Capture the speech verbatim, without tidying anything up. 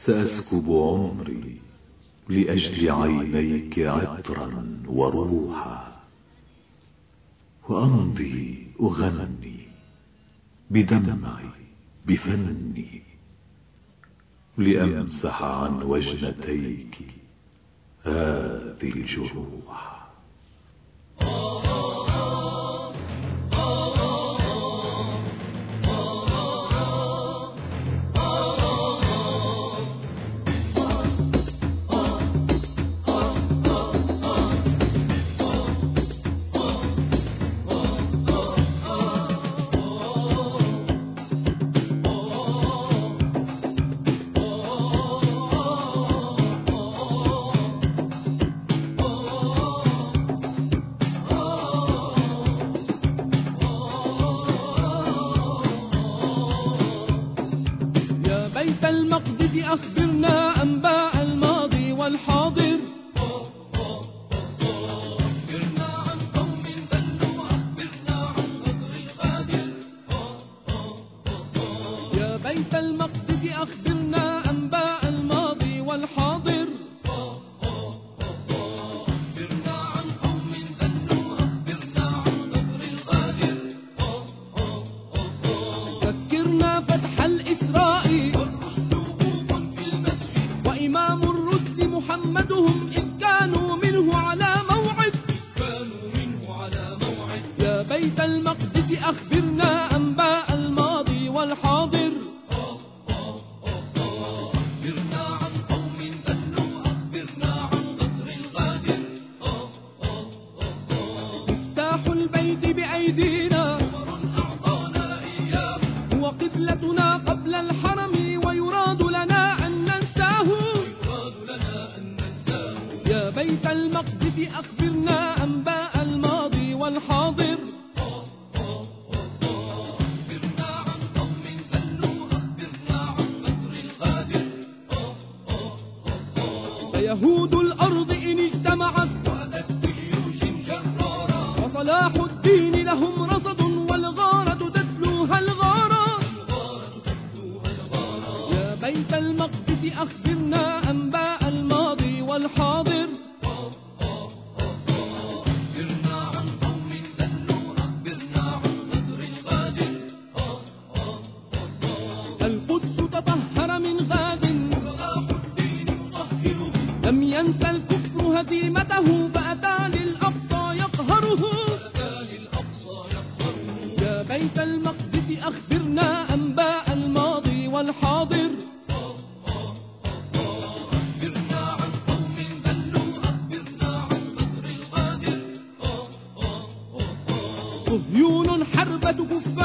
سأسكب عمري لأجل عينيك عطرا وروحا، وأمضي أغني بدمعي بفني لأمسح عن وجنتيك هذه الجروح. بيت المقدس أخبرنا أنباء الماضي والحاضر. أخبرنا عن قوم ذلوا، أخبرنا عن غدر الغادر. يا بيت المقدس أخبرنا أنباء الماضي والحاضر. أخبرنا عن قوم ذلوا، أخبرنا عن غدر الغادر. ذكرنا فتح الإسراء وإمام الرسل محمدهم إذ كانوا منه على موعد. كانوا منه على موعد. يا بيت المقدس أخبرنا أنباء الماضي والحاضر. أخبرنا عن قوم ذلوا، أخبرنا عن غدر الغادر. مفتاح البيت بأيدينا، عمر أعطانا إياه، هو قبلتنا قبل الحرم، ويراد لنا أن ننساه. يا بيت المقدس أخبرنا أنباء الماضي والحاضر. أخبرنا عن قوم ذلوا، أخبرنا عن غدر الغادر. فيهود الأرض إن اجتمعت وأتت بجيوش جرارا، وصلاح الدين لهم رصد، والغارة تتلوها الغارة. يا بيت المقدس أخبرنا أنباء الماضي والحاضر. أخبرنا عن قوم ذلوا، أخبرنا عن غدر الغادر. القدس تطهر من غاد، وصلاح الدين يطهره، لم ينسى الكفر هزيمته، فأتى للأقصى يقهره. يا بيت المقدس أخبرنا أنباء الماضي والحاضر. أخبرنا عن قوم ذلوا، أخبرنا عن غدر الغادر. صهيون حربة كفار